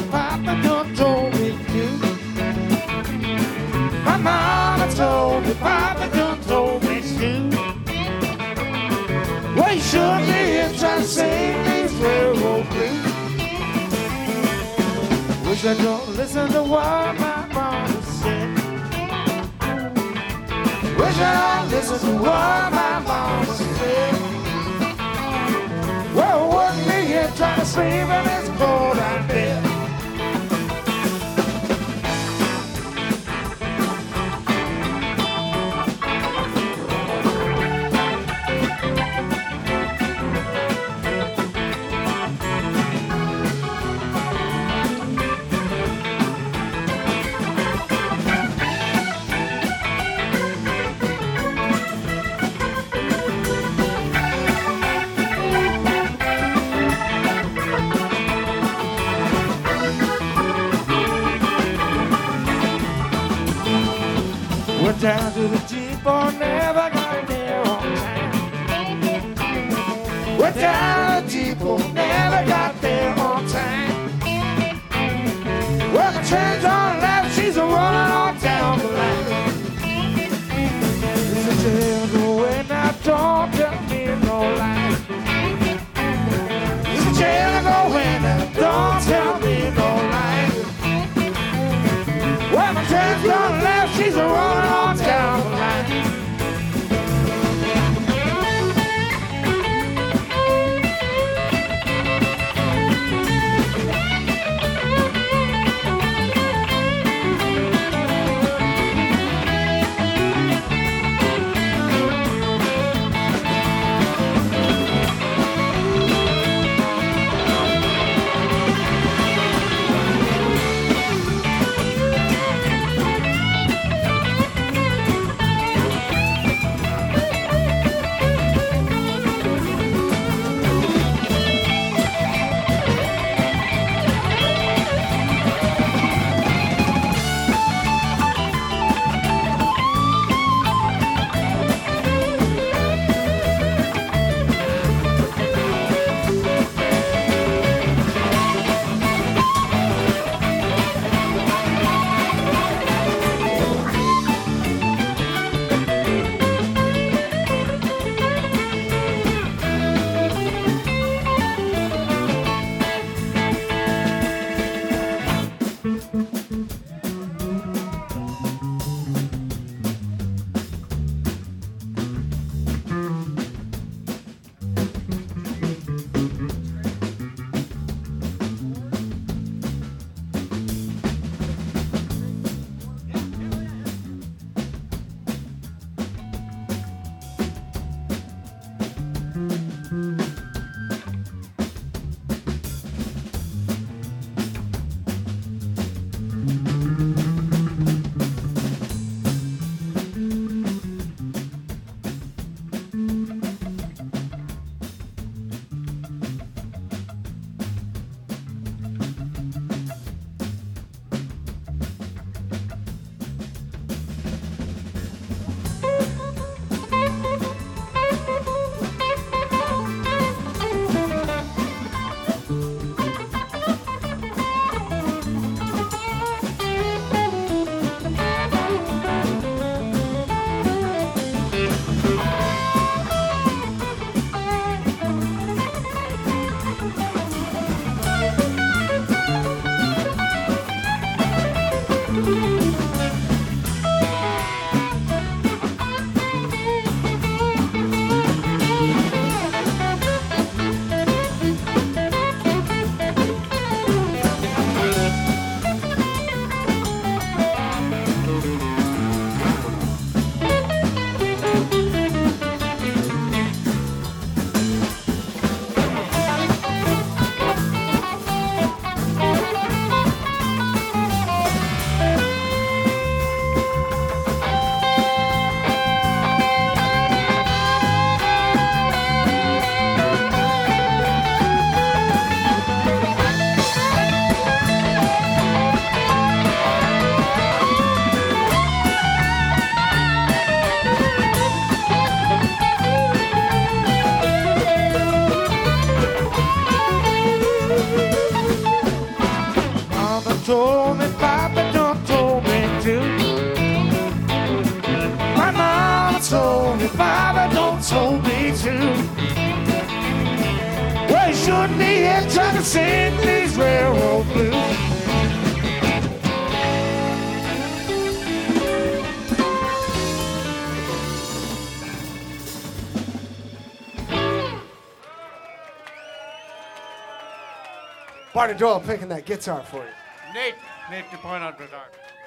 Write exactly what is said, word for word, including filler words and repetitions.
Papa done told me to. My mama told me, Papa done told me to. Well, you should be and try to sing these railroad blues. Wish I don't listen to what my mama said. Wish I don't listen to what my mama said. Well, wouldn't be here trying to sleep in this cold out bed. Went down to the G-Bar, never got there on time. Went down to the G-Bar, never got there on time. Well, the train's on left, she's a rolling on down the line. It's a jail go away now, don't tell me no lie. It's a jail go away now, don't tell me no lie. Well, my train's on left, she's a rolling on down the line. told me, Papa don't told me to. My mama told me, Papa don't told me to. Well, you shouldn't be here trying to sing these railroad blues. Barney Doyle picking that guitar for you. Nate, Nate DuPont on guitar.